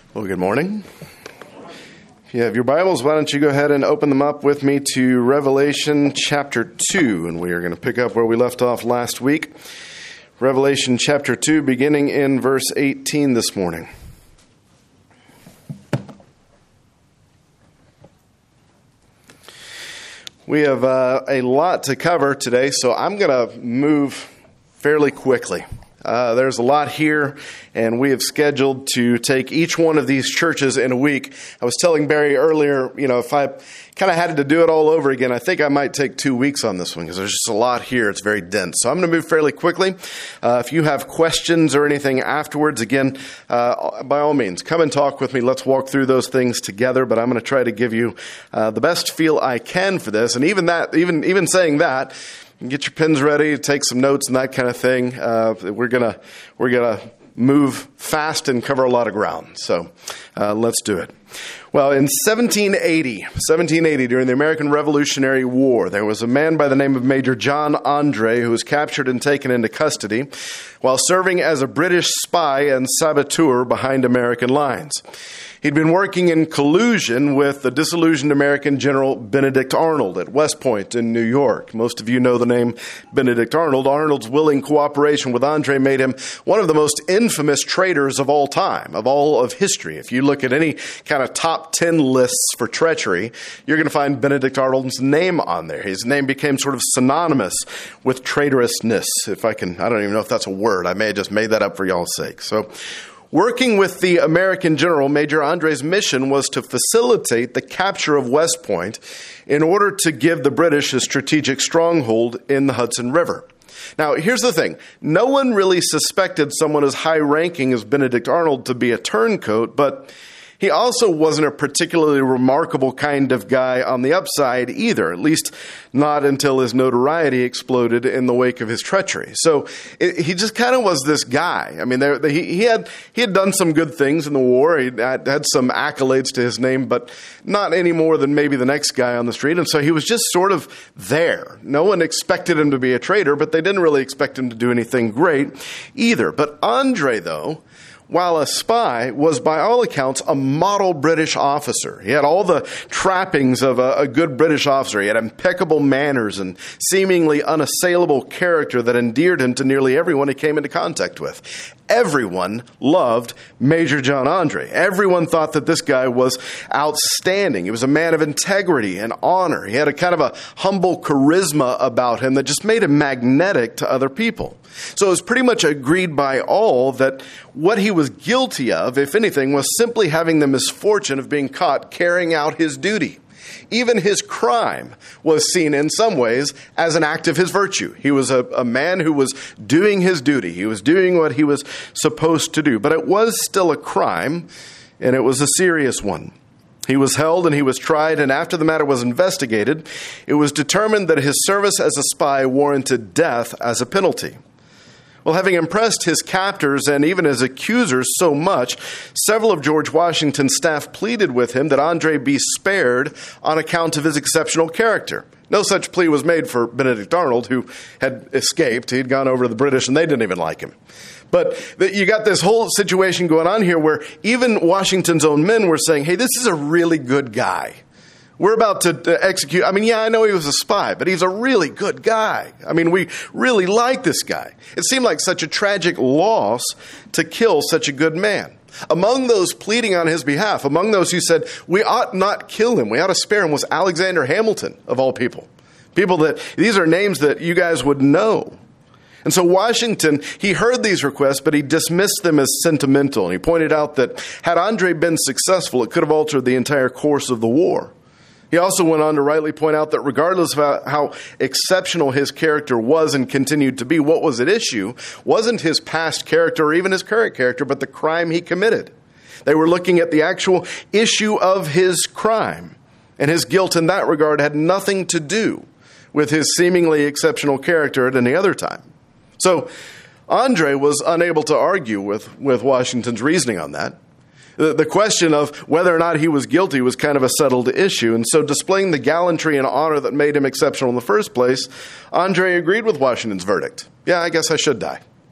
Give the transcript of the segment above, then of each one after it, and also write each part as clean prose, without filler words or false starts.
Well, good morning. If you have your Bibles, why don't you go ahead and open them up with me to Revelation chapter 2, and we are going to pick up where we left off last week. Revelation chapter 2, beginning in verse 18 this morning. We have a lot to cover today, so I'm going to move fairly quickly. There's a lot here, and we have scheduled to take each one of these churches in a week. I was telling Barry earlier, if I kind of had to do it all over again, I think I might take 2 weeks on this one because there's just a lot here. It's very dense. So I'm going to move fairly quickly. If you have questions or anything afterwards, again, by all means, come and talk with me. Let's walk through those things together, but I'm going to try to give you the best feel I can for this. And even saying that, get your pens ready, take some notes and that kind of thing. We're gonna move fast and cover a lot of ground. So let's do it. Well, in 1780, during the American Revolutionary War, there was a man by the name of Major John Andre who was captured and taken into custody while serving as a British spy and saboteur behind American lines. He'd been working in collusion with the disillusioned American General Benedict Arnold at West Point in New York. Most of you know the name Benedict Arnold. Arnold's willing cooperation with Andre made him one of the most infamous traitors of all time, of all of history. If you look at any kind of top 10 lists for treachery, you're going to find Benedict Arnold's name on there. His name became sort of synonymous with traitorousness. I don't even know if that's a word. I may have just made that up for y'all's sake. So, working with the American general, Major Andre's mission was to facilitate the capture of West Point in order to give the British a strategic stronghold in the Hudson River. Now, here's the thing. No one really suspected someone as high-ranking as Benedict Arnold to be a turncoat, but he also wasn't a particularly remarkable kind of guy on the upside either, at least not until his notoriety exploded in the wake of his treachery. So he just kind of was this guy. I mean, he had done some good things in the war. He had some accolades to his name, but not any more than maybe the next guy on the street. And so he was just sort of there. No one expected him to be a traitor, but they didn't really expect him to do anything great either. But Andre, though, while a spy, was by all accounts a model British officer. He had all the trappings of a good British officer. He had impeccable manners and seemingly unassailable character that endeared him to nearly everyone he came into contact with. Everyone loved Major John Andre. Everyone thought that this guy was outstanding. He was a man of integrity and honor. He had a kind of a humble charisma about him that just made him magnetic to other people. So it was pretty much agreed by all that what he was guilty of, if anything, was simply having the misfortune of being caught carrying out his duty. Even his crime was seen in some ways as an act of his virtue. He was a man who was doing his duty. He was doing what he was supposed to do. But it was still a crime, and it was a serious one. He was held and he was tried, and after the matter was investigated, it was determined that his service as a spy warranted death as a penalty. Well, having impressed his captors and even his accusers so much, several of George Washington's staff pleaded with him that Andre be spared on account of his exceptional character. No such plea was made for Benedict Arnold, who had escaped. He'd gone over to the British, and they didn't even like him. But you got this whole situation going on here where even Washington's own men were saying, hey, this is a really good guy. We're about to execute. I mean, yeah, I know he was a spy, but he's a really good guy. I mean, we really like this guy. It seemed like such a tragic loss to kill such a good man. Among those pleading on his behalf, among those who said, we ought not kill him, we ought to spare him, was Alexander Hamilton, of all people. These are names that you guys would know. And so Washington, he heard these requests, but he dismissed them as sentimental. And he pointed out that had Andre been successful, it could have altered the entire course of the war. He also went on to rightly point out that regardless of how exceptional his character was and continued to be, what was at issue wasn't his past character or even his current character, but the crime he committed. They were looking at the actual issue of his crime, and his guilt in that regard had nothing to do with his seemingly exceptional character at any other time. So Andre was unable to argue with Washington's reasoning on that. The question of whether or not he was guilty was kind of a settled issue. And so displaying the gallantry and honor that made him exceptional in the first place, Andre agreed with Washington's verdict. Yeah, I guess I should die.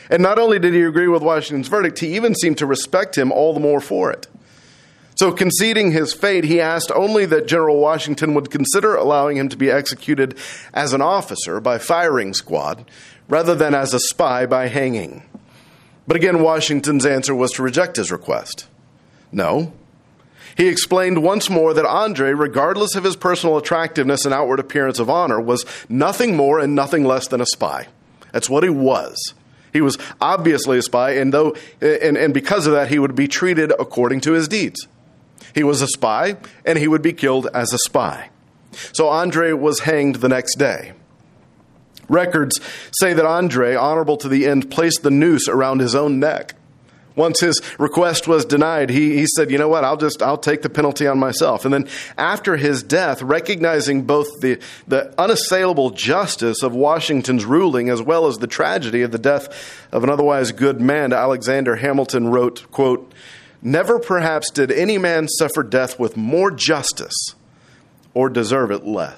And not only did he agree with Washington's verdict, he even seemed to respect him all the more for it. So conceding his fate, he asked only that General Washington would consider allowing him to be executed as an officer by firing squad, rather than as a spy by hanging. But again, Washington's answer was to reject his request. No. He explained once more that Andre, regardless of his personal attractiveness and outward appearance of honor, was nothing more and nothing less than a spy. That's what he was. He was obviously a spy, and because of that, he would be treated according to his deeds. He was a spy, and he would be killed as a spy. So Andre was hanged the next day. Records say that Andre, honorable to the end, placed the noose around his own neck. Once his request was denied, he said, you know what, I'll take the penalty on myself. And then after his death, recognizing both the unassailable justice of Washington's ruling as well as the tragedy of the death of an otherwise good man, Alexander Hamilton wrote, quote, "Never perhaps did any man suffer death with more justice or deserve it less."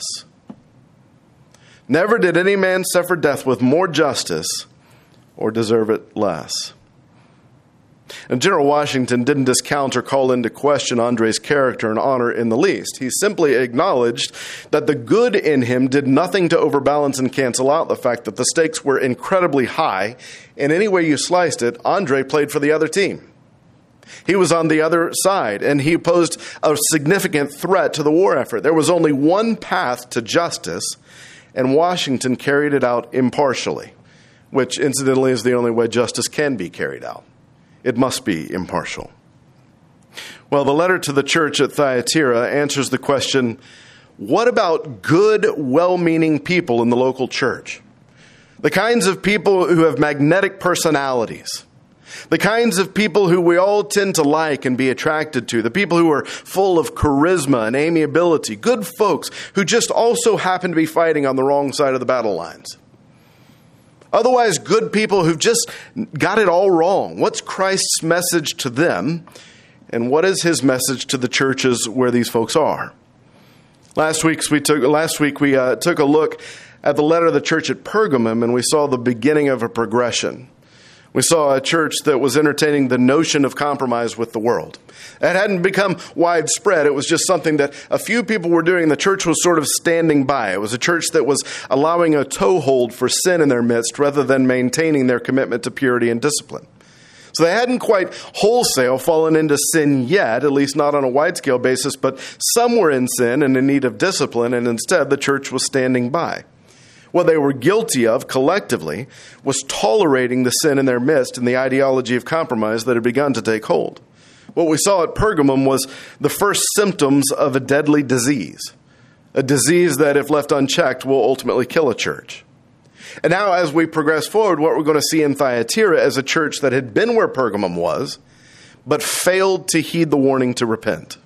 Never did any man suffer death with more justice or deserve it less. And General Washington didn't discount or call into question Andre's character and honor in the least. He simply acknowledged that the good in him did nothing to overbalance and cancel out the fact that the stakes were incredibly high. And any way you sliced it, Andre played for the other team. He was on the other side, and he posed a significant threat to the war effort. There was only one path to justice, and Washington carried it out impartially, which incidentally is the only way justice can be carried out. It must be impartial. Well, the letter to the church at Thyatira answers the question, what about good, well-meaning people in the local church? The kinds of people who have magnetic personalities. The kinds of people who we all tend to like and be attracted to. The people who are full of charisma and amiability. Good folks who just also happen to be fighting on the wrong side of the battle lines. Otherwise, good people who've just got it all wrong. What's Christ's message to them? And what is his message to the churches where these folks are? Last week we took a look at the letter of the church at Pergamum, and we saw the beginning of a progression. We saw a church that was entertaining the notion of compromise with the world. It hadn't become widespread. It was just something that a few people were doing. The church was sort of standing by. It was a church that was allowing a toehold for sin in their midst rather than maintaining their commitment to purity and discipline. So they hadn't quite wholesale fallen into sin yet, at least not on a wide-scale basis, but some were in sin and in need of discipline, and instead the church was standing by. What they were guilty of collectively was tolerating the sin in their midst and the ideology of compromise that had begun to take hold. What we saw at Pergamum was the first symptoms of a deadly disease, a disease that, if left unchecked, will ultimately kill a church. And now, as we progress forward, what we're going to see in Thyatira is a church that had been where Pergamum was, but failed to heed the warning to repent,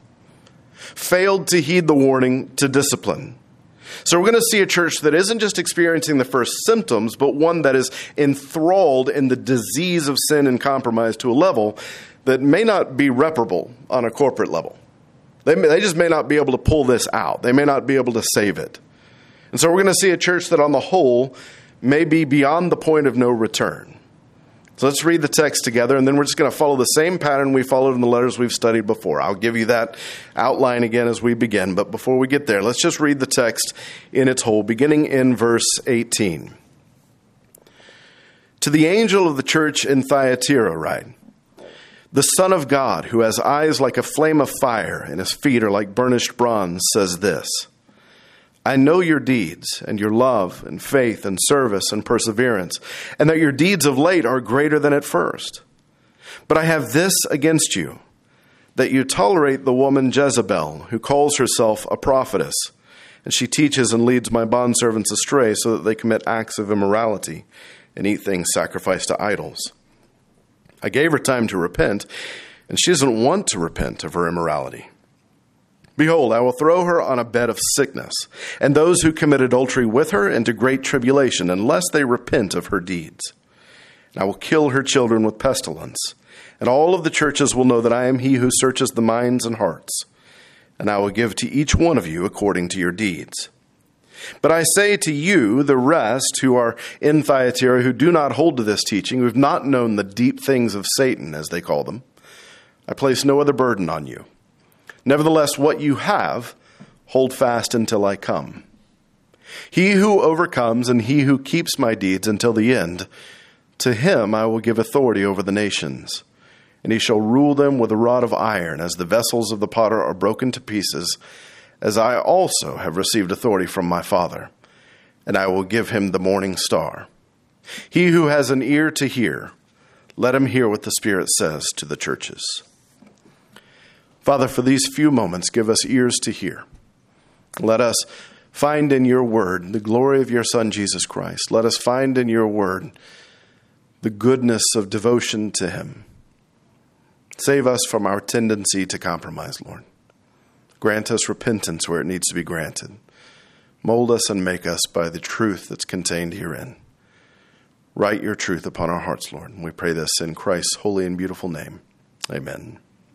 failed to heed the warning to discipline. So we're going to see a church that isn't just experiencing the first symptoms, but one that is enthralled in the disease of sin and compromise to a level that may not be reparable on a corporate level. They just may not be able to pull this out. They may not be able to save it. And so we're going to see a church that on the whole may be beyond the point of no return. So let's read the text together, and then we're just going to follow the same pattern we followed in the letters we've studied before. I'll give you that outline again as we begin, but before we get there, let's just read the text in its whole, beginning in verse 18. To the angel of the church in Thyatira write, the Son of God, who has eyes like a flame of fire and his feet are like burnished bronze, says this, I know your deeds and your love and faith and service and perseverance, and that your deeds of late are greater than at first. But I have this against you, that you tolerate the woman Jezebel, who calls herself a prophetess, and she teaches and leads my bondservants astray so that they commit acts of immorality and eat things sacrificed to idols. I gave her time to repent, and she doesn't want to repent of her immorality. Behold, I will throw her on a bed of sickness, and those who commit adultery with her into great tribulation, unless they repent of her deeds. And I will kill her children with pestilence, and all of the churches will know that I am he who searches the minds and hearts, and I will give to each one of you according to your deeds. But I say to you, the rest who are in Thyatira, who do not hold to this teaching, who have not known the deep things of Satan, as they call them, I place no other burden on you. Nevertheless, what you have, hold fast until I come. He who overcomes and he who keeps my deeds until the end, to him I will give authority over the nations, and he shall rule them with a rod of iron, as the vessels of the potter are broken to pieces, as I also have received authority from my Father, and I will give him the morning star. He who has an ear to hear, let him hear what the Spirit says to the churches. Father, for these few moments, give us ears to hear. Let us find in your word the glory of your Son, Jesus Christ. Let us find in your word the goodness of devotion to him. Save us from our tendency to compromise, Lord. Grant us repentance where it needs to be granted. Mold us and make us by the truth that's contained herein. Write your truth upon our hearts, Lord. And we pray this in Christ's holy and beautiful name. Amen.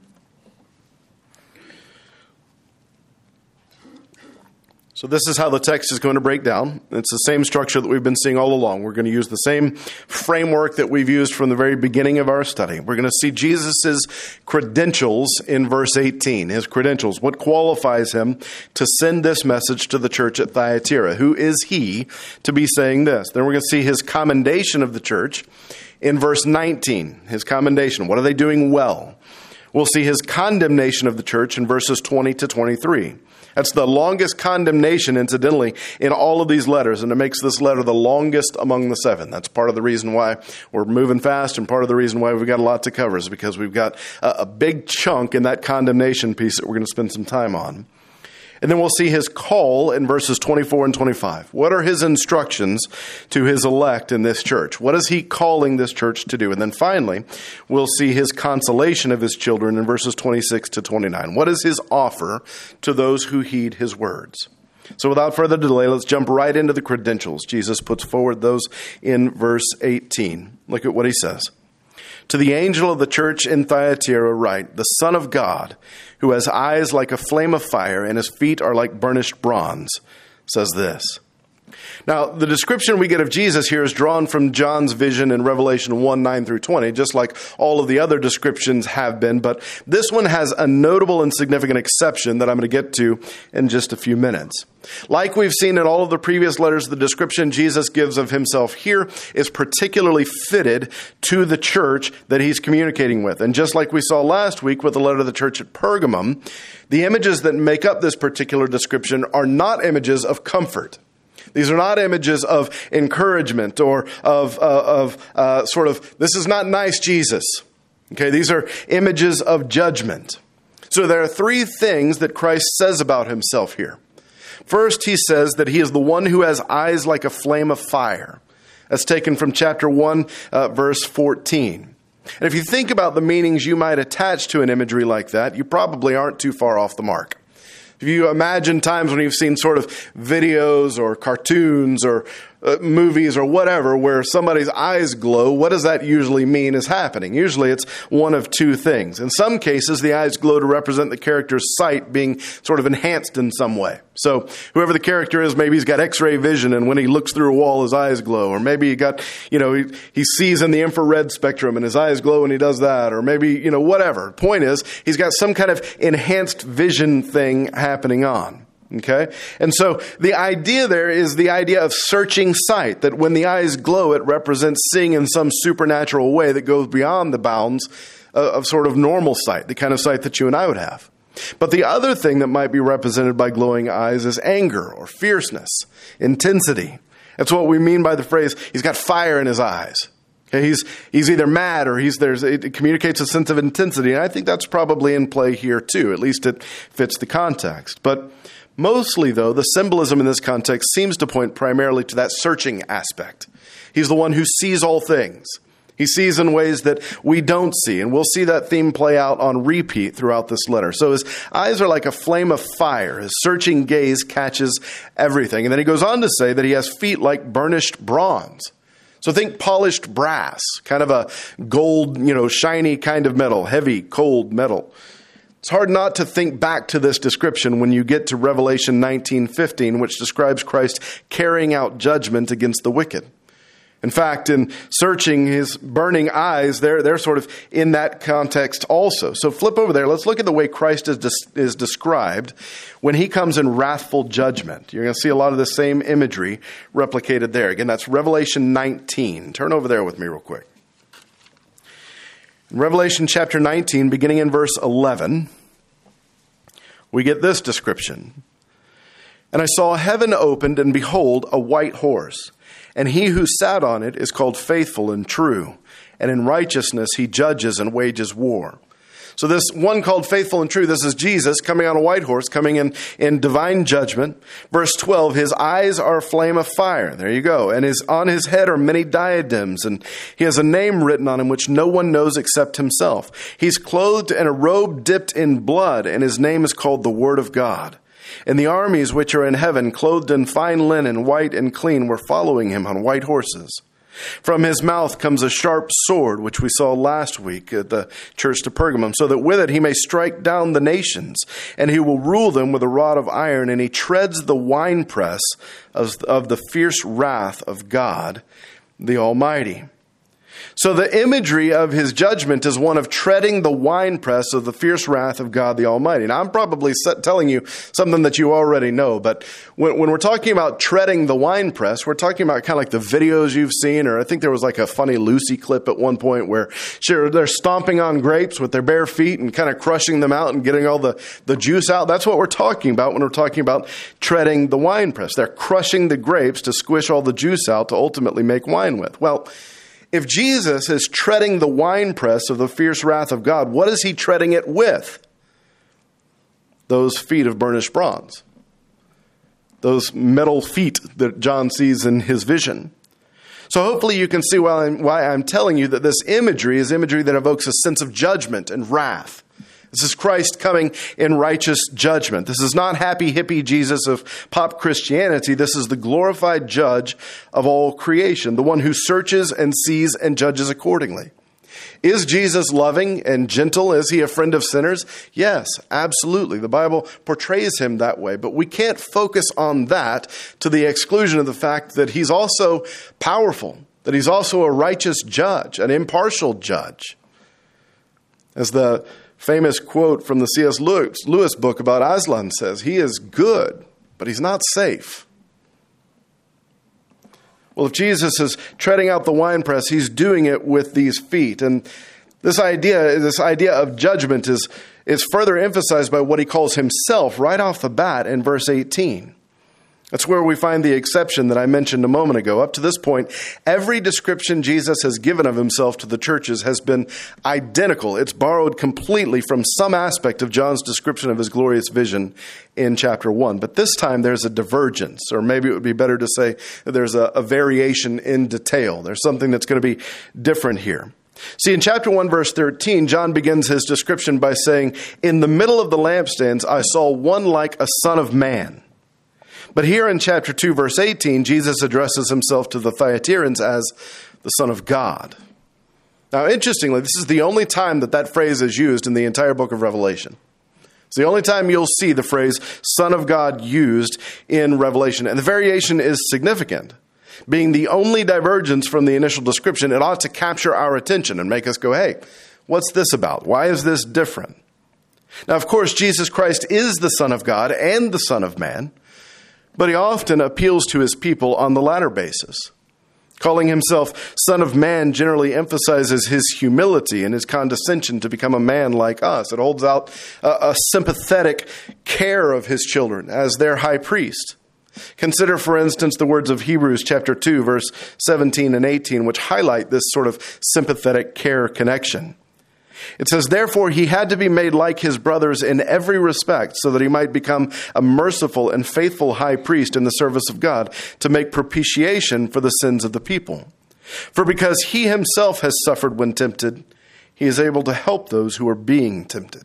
So this is how the text is going to break down. It's the same structure that we've been seeing all along. We're going to use the same framework that we've used from the very beginning of our study. We're going to see Jesus' credentials in verse 18. His credentials, what qualifies him to send this message to the church at Thyatira. Who is he to be saying this? Then we're going to see his commendation of the church in verse 19. His commendation. What are they doing well? We'll see his condemnation of the church in verses 20 to 23. That's the longest condemnation, incidentally, in all of these letters, and it makes this letter the longest among the seven. That's part of the reason why we're moving fast, and part of the reason why we've got a lot to cover is because we've got a big chunk in that condemnation piece that we're going to spend some time on. And then we'll see his call in verses 24 and 25. What are his instructions to his elect in this church? What is he calling this church to do? And then finally, we'll see his consolation of his children in verses 26 to 29. What is his offer to those who heed his words? So without further delay, let's jump right into the credentials. Jesus puts forward those in verse 18. Look at what he says. To the angel of the church in Thyatira write, the Son of God, who has eyes like a flame of fire and his feet are like burnished bronze, says this. Now, the description we get of Jesus here is drawn from John's vision in Revelation 1, 9 through 20, just like all of the other descriptions have been. But this one has a notable and significant exception that I'm going to get to in just a few minutes. Like we've seen in all of the previous letters, the description Jesus gives of himself here is particularly fitted to the church that he's communicating with. And just like we saw last week with the letter to the church at Pergamum, the images that make up this particular description are not images of comfort. These are not images of encouragement or of this is not nice, Jesus. Okay, these are images of judgment. So there are three things that Christ says about himself here. First, he says that he is the one who has eyes like a flame of fire. That's taken from chapter 1, verse 14. And if you think about the meanings you might attach to an imagery like that, you probably aren't too far off the mark. If you imagine times when you've seen sort of videos or cartoons or movies or whatever where somebody's eyes glow, what does that usually mean is happening? Usually it's one of two things. In some cases, the eyes glow to represent the character's sight being sort of enhanced in some way. So whoever the character is, maybe he's got X-ray vision and when he looks through a wall, his eyes glow. Or maybe he sees in the infrared spectrum and his eyes glow when he does that. Or maybe, whatever. Point is, he's got some kind of enhanced vision thing happening on. Okay? And so the idea there is the idea of searching sight, that when the eyes glow, it represents seeing in some supernatural way that goes beyond the bounds of sort of normal sight, the kind of sight that you and I would have. But the other thing that might be represented by glowing eyes is anger or fierceness, intensity. That's what we mean by the phrase, he's got fire in his eyes. Okay, he's either mad or it communicates a sense of intensity. And I think that's probably in play here too. At least it fits the context. But mostly, though, the symbolism in this context seems to point primarily to that searching aspect. He's the one who sees all things. He sees in ways that we don't see. And we'll see that theme play out on repeat throughout this letter. So his eyes are like a flame of fire. His searching gaze catches everything. And then he goes on to say that he has feet like burnished bronze. So think polished brass, kind of a gold, shiny kind of metal, heavy, cold metal. It's hard not to think back to this description when you get to Revelation 19:15, which describes Christ carrying out judgment against the wicked. In fact, in searching his burning eyes, they're sort of in that context also. So flip over there. Let's look at the way Christ is described when he comes in wrathful judgment. You're going to see a lot of the same imagery replicated there. Again, that's Revelation 19. Turn over there with me real quick. In Revelation chapter 19, beginning in verse 11, we get this description. And I saw heaven opened, and behold, a white horse. And he who sat on it is called Faithful and True, and in righteousness he judges and wages war. So this one called Faithful and True, this is Jesus coming on a white horse, coming in divine judgment. Verse 12, his eyes are a flame of fire. There you go. And on his head are many diadems, and he has a name written on him which no one knows except himself. He's clothed in a robe dipped in blood, and his name is called the Word of God. And the armies which are in heaven, clothed in fine linen, white and clean, were following him on white horses. From his mouth comes a sharp sword, which we saw last week at the church to Pergamum, so that with it he may strike down the nations, and he will rule them with a rod of iron, and he treads the winepress of the fierce wrath of God, the Almighty. So the imagery of his judgment is one of treading the winepress of the fierce wrath of God the Almighty. Now, I'm probably telling you something that you already know, but when we're talking about treading the winepress, we're talking about kind of like the videos you've seen, or I think there was like a funny Lucy clip at one point where they're stomping on grapes with their bare feet and kind of crushing them out and getting all the juice out. That's what we're talking about when we're talking about treading the winepress. They're crushing the grapes to squish all the juice out to ultimately make wine with. Well, if Jesus is treading the winepress of the fierce wrath of God, what is he treading it with? Those feet of burnished bronze. Those metal feet that John sees in his vision. So hopefully you can see why I'm telling you that this imagery is imagery that evokes a sense of judgment and wrath. This is Christ coming in righteous judgment. This is not happy hippie Jesus of pop Christianity. This is the glorified judge of all creation, the one who searches and sees and judges accordingly. Is Jesus loving and gentle? Is he a friend of sinners? Yes, absolutely. The Bible portrays him that way, but we can't focus on that to the exclusion of the fact that he's also powerful, that he's also a righteous judge, an impartial judge. As the famous quote from the C.S. Lewis book about Aslan says, he is good, but he's not safe. Well, if Jesus is treading out the winepress, he's doing it with these feet. And this idea of judgment is further emphasized by what he calls himself right off the bat in verse 18. That's where we find the exception that I mentioned a moment ago. Up to this point, every description Jesus has given of himself to the churches has been identical. It's borrowed completely from some aspect of John's description of his glorious vision in chapter 1. But this time there's a divergence, or maybe it would be better to say that there's a variation in detail. There's something that's going to be different here. See, in chapter 1, verse 13, John begins his description by saying, "In the middle of the lampstands I saw one like a son of man." But here in chapter 2, verse 18, Jesus addresses himself to the Thyatirans as the Son of God. Now, interestingly, this is the only time that phrase is used in the entire book of Revelation. It's the only time you'll see the phrase Son of God used in Revelation. And the variation is significant. Being the only divergence from the initial description, it ought to capture our attention and make us go, hey, what's this about? Why is this different? Now, of course, Jesus Christ is the Son of God and the Son of Man. But he often appeals to his people on the latter basis. Calling himself Son of Man generally emphasizes his humility and his condescension to become a man like us. It holds out a sympathetic care of his children as their high priest. Consider, for instance, the words of Hebrews chapter 2, verse 17 and 18, which highlight this sort of sympathetic care connection. It says, "Therefore he had to be made like his brothers in every respect, so that he might become a merciful and faithful high priest in the service of God, to make propitiation for the sins of the people. For because he himself has suffered when tempted, he is able to help those who are being tempted."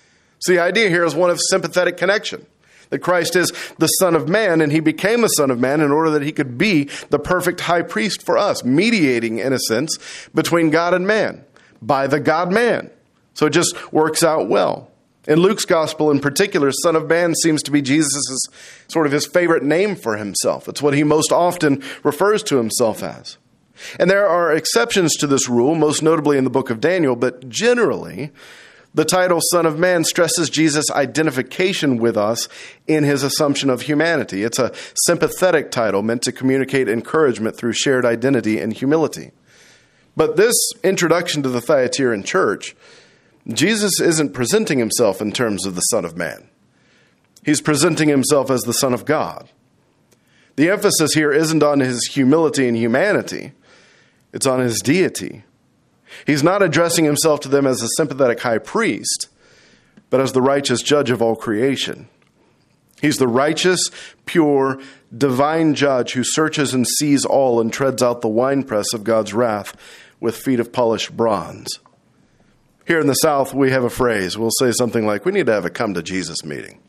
So the idea here is one of sympathetic connection. That Christ is the Son of Man, and he became a Son of Man in order that he could be the perfect high priest for us, mediating, in a sense, between God and man, by the God-man. So it just works out well. In Luke's gospel in particular, Son of Man seems to be Jesus' sort of his favorite name for himself. It's what he most often refers to himself as. And there are exceptions to this rule, most notably in the book of Daniel, but generally, the title Son of Man stresses Jesus' identification with us in his assumption of humanity. It's a sympathetic title meant to communicate encouragement through shared identity and humility. But this introduction to the Thyatiran church, Jesus isn't presenting himself in terms of the Son of Man. He's presenting himself as the Son of God. The emphasis here isn't on his humility and humanity. It's on his deity. He's not addressing himself to them as a sympathetic high priest, but as the righteous judge of all creation. He's the righteous, pure, divine judge who searches and sees all and treads out the winepress of God's wrath with feet of polished bronze. Here in the South, we have a phrase. We'll say something like, we need to have a come to Jesus meeting.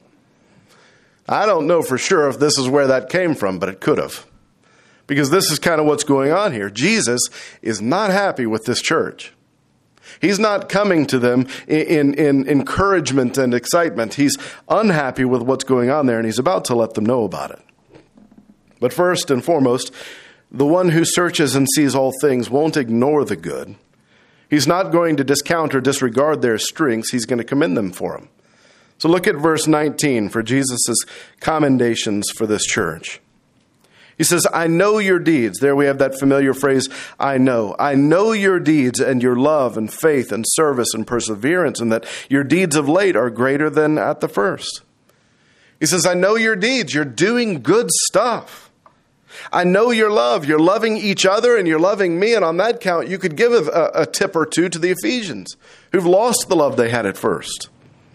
I don't know for sure if this is where that came from, but it could have. Because this is kind of what's going on here. Jesus is not happy with this church. He's not coming to them in encouragement and excitement. He's unhappy with what's going on there, and he's about to let them know about it. But first and foremost, the one who searches and sees all things won't ignore the good. He's not going to discount or disregard their strengths. He's going to commend them for them. So look at verse 19 for Jesus' commendations for this church. He says, I know your deeds. There we have that familiar phrase, I know. I know your deeds and your love and faith and service and perseverance, and that your deeds of late are greater than at the first. He says, I know your deeds. You're doing good stuff. I know your love. You're loving each other and you're loving me. And on that count, you could give a tip or two to the Ephesians who've lost the love they had at first.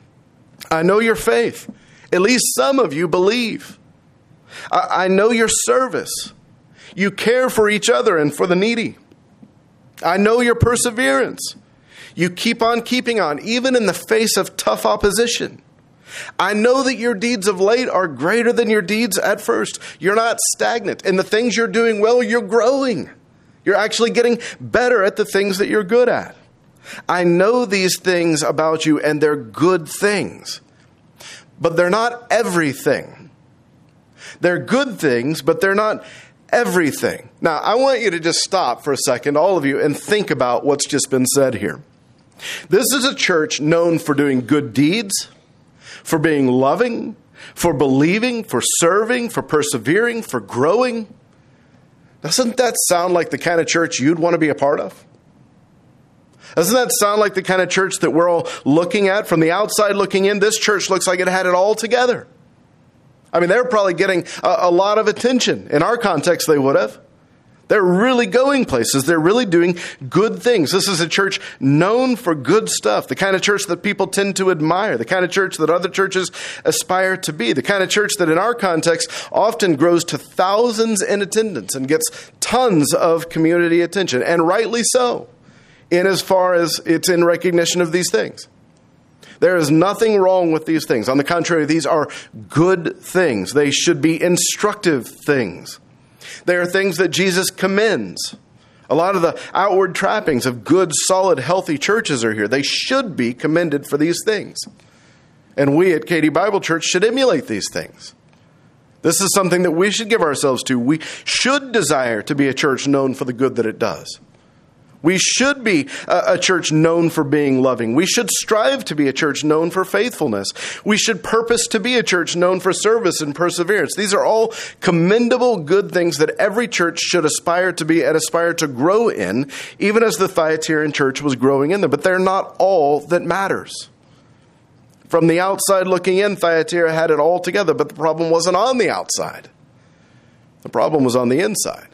I know your faith. At least some of you believe. I know your service. You care for each other and for the needy. I know your perseverance. You keep on keeping on, even in the face of tough opposition. I know that your deeds of late are greater than your deeds at first. You're not stagnant. In the things you're doing well, you're growing. You're actually getting better at the things that you're good at. I know these things about you, and they're good things. But they're not everything. They're good things, but they're not everything. Now, I want you to just stop for a second, all of you, and think about what's just been said here. This is a church known for doing good deeds, for being loving, for believing, for serving, for persevering, for growing. Doesn't that sound like the kind of church you'd want to be a part of? Doesn't that sound like the kind of church that we're all looking at from the outside looking in? This church looks like it had it all together. I mean, they're probably getting a lot of attention. In our context, they would have. They're really going places. They're really doing good things. This is a church known for good stuff, the kind of church that people tend to admire, the kind of church that other churches aspire to be, the kind of church that in our context often grows to thousands in attendance and gets tons of community attention, and rightly so, in as far as it's in recognition of these things. There is nothing wrong with these things. On the contrary, these are good things. They should be instructive things. They are things that Jesus commends. A lot of the outward trappings of good, solid, healthy churches are here. They should be commended for these things. And we at Katy Bible Church should emulate these things. This is something that we should give ourselves to. We should desire to be a church known for the good that it does. We should be a church known for being loving. We should strive to be a church known for faithfulness. We should purpose to be a church known for service and perseverance. These are all commendable good things that every church should aspire to be and aspire to grow in, even as the Thyatiran church was growing in them. But they're not all that matters. From the outside looking in, Thyatira had it all together, but the problem wasn't on the outside. The problem was on the inside.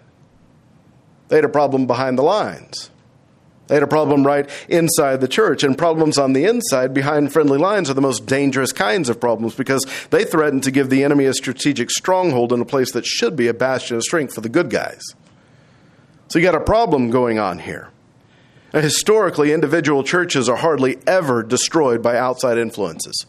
They had a problem behind the lines. They had a problem right inside the church, and problems on the inside behind friendly lines are the most dangerous kinds of problems because they threaten to give the enemy a strategic stronghold in a place that should be a bastion of strength for the good guys. So you got a problem going on here. Now, historically, individual churches are hardly ever destroyed by outside influences.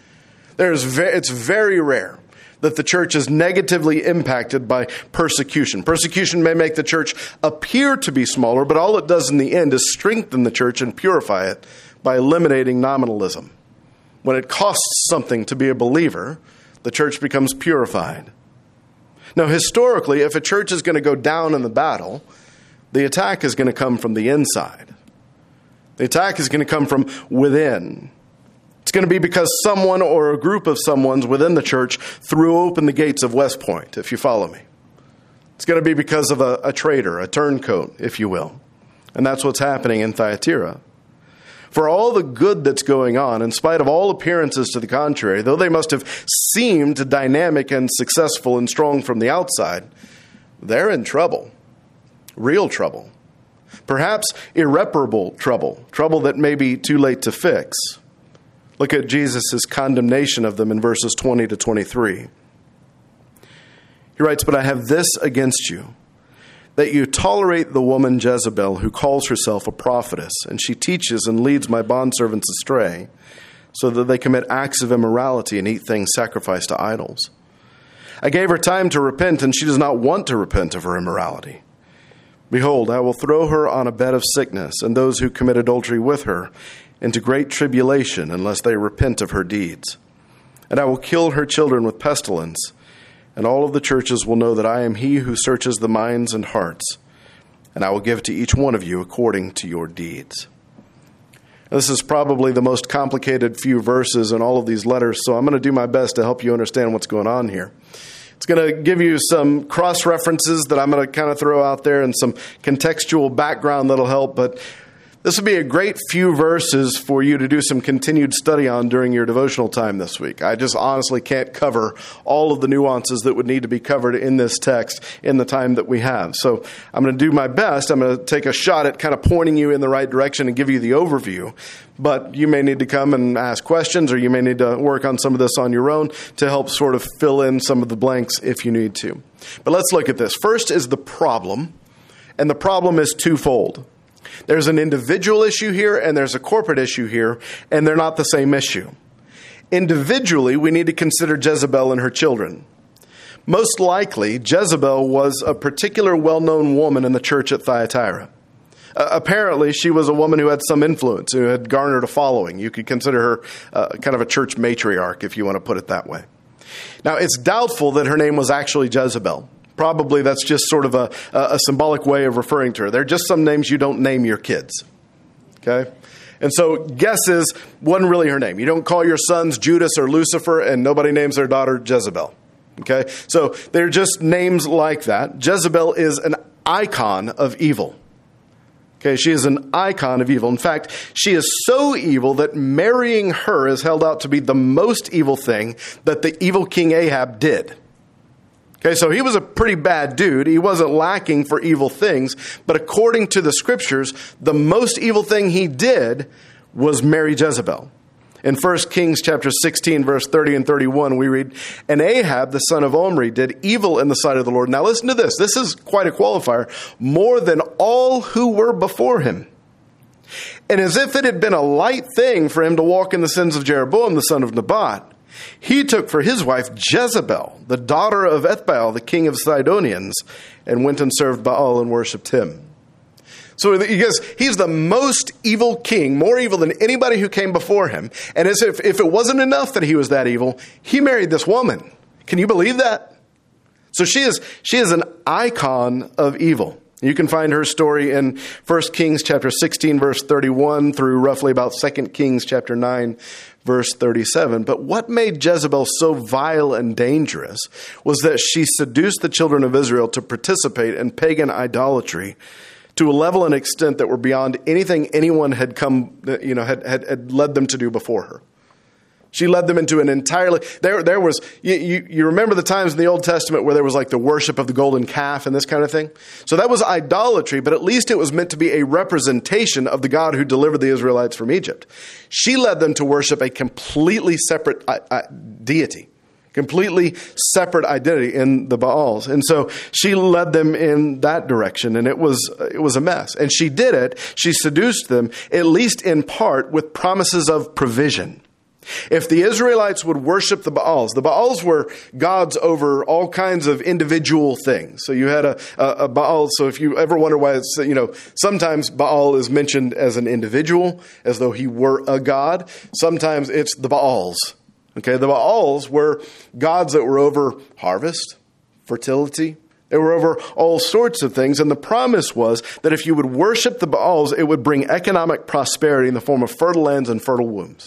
It's very rare that the church is negatively impacted by persecution. Persecution may make the church appear to be smaller, but all it does in the end is strengthen the church and purify it by eliminating nominalism. When it costs something to be a believer, the church becomes purified. Now, historically, if a church is going to go down in the battle, the attack is going to come from the inside. The attack is going to come from within. It's going to be because someone or a group of someone's within the church threw open the gates of West Point, if you follow me. It's going to be because of a traitor, a turncoat, if you will. And that's what's happening in Thyatira. For all the good that's going on, in spite of all appearances to the contrary, though they must have seemed dynamic and successful and strong from the outside, they're in trouble. Real trouble. Perhaps irreparable trouble. Trouble that may be too late to fix. Look at Jesus' condemnation of them in verses 20 to 23. He writes, "But I have this against you, that you tolerate the woman Jezebel, who calls herself a prophetess, and she teaches and leads my bondservants astray, so that they commit acts of immorality and eat things sacrificed to idols. I gave her time to repent, and she does not want to repent of her immorality. Behold, I will throw her on a bed of sickness, and those who commit adultery with her into great tribulation, unless they repent of her deeds. And I will kill her children with pestilence, and all of the churches will know that I am he who searches the minds and hearts, and I will give to each one of you according to your deeds." This is probably the most complicated few verses in all of these letters, so I'm going to do my best to help you understand what's going on here. It's going to give you some cross-references that I'm going to kind of throw out there and some contextual background that'll help, but this would be a great few verses for you to do some continued study on during your devotional time this week. I just honestly can't cover all of the nuances that would need to be covered in this text in the time that we have. So I'm going to do my best. I'm going to take a shot at kind of pointing you in the right direction and give you the overview. But you may need to come and ask questions, or you may need to work on some of this on your own to help sort of fill in some of the blanks if you need to. But let's look at this. First is the problem, and the problem is twofold. There's an individual issue here and there's a corporate issue here, and they're not the same issue. Individually, we need to consider Jezebel and her children. Most likely, Jezebel was a particular well-known woman in the church at Thyatira. Apparently, she was a woman who had some influence, who had garnered a following. You could consider her kind of a church matriarch, if you want to put it that way. Now, it's doubtful that her name was actually Jezebel. Probably that's just sort of a symbolic way of referring to her. They're just some names you don't name your kids. Okay? And so guesses wasn't really her name. You don't call your sons Judas or Lucifer, and nobody names their daughter Jezebel. Okay? So they're just names like that. Jezebel is an icon of evil. Okay, she is an icon of evil. In fact, she is so evil that marrying her is held out to be the most evil thing that the evil King Ahab did. Okay, so he was a pretty bad dude. He wasn't lacking for evil things. But according to the scriptures, the most evil thing he did was marry Jezebel. In 1 Kings chapter 16, verse 30 and 31, we read, "And Ahab, the son of Omri, did evil in the sight of the Lord." Now listen to this. This is quite a qualifier. "More than all who were before him. And as if it had been a light thing for him to walk in the sins of Jeroboam, the son of Nebat, he took for his wife Jezebel, the daughter of Ethbaal, the king of Sidonians, and went and served Baal and worshipped him." So he's the most evil king, more evil than anybody who came before him. And as if it wasn't enough that he was that evil, he married this woman. Can you believe that? So she is an icon of evil. You can find her story in 1 Kings chapter 16, verse 31 through roughly about 2 Kings chapter 9, verse 37. But what made Jezebel so vile and dangerous was that she seduced the children of Israel to participate in pagan idolatry to a level and extent that were beyond anything anyone had had led them to do before her. She led them into an entirely, there was, you remember the times in the Old Testament where there was like the worship of the golden calf and this kind of thing? So that was idolatry, but at least it was meant to be a representation of the God who delivered the Israelites from Egypt. She led them to worship a completely separate deity. Completely separate identity in the Baals. And so she led them in that direction, and it was a mess. And she did it, she seduced them, at least in part, with promises of provision. If the Israelites would worship the Baals were gods over all kinds of individual things. So you had a Baal. So if you ever wonder why it's, sometimes Baal is mentioned as an individual, as though he were a god. Sometimes it's the Baals. Okay, the Baals were gods that were over harvest, fertility. They were over all sorts of things. And the promise was that if you would worship the Baals, it would bring economic prosperity in the form of fertile lands and fertile wombs.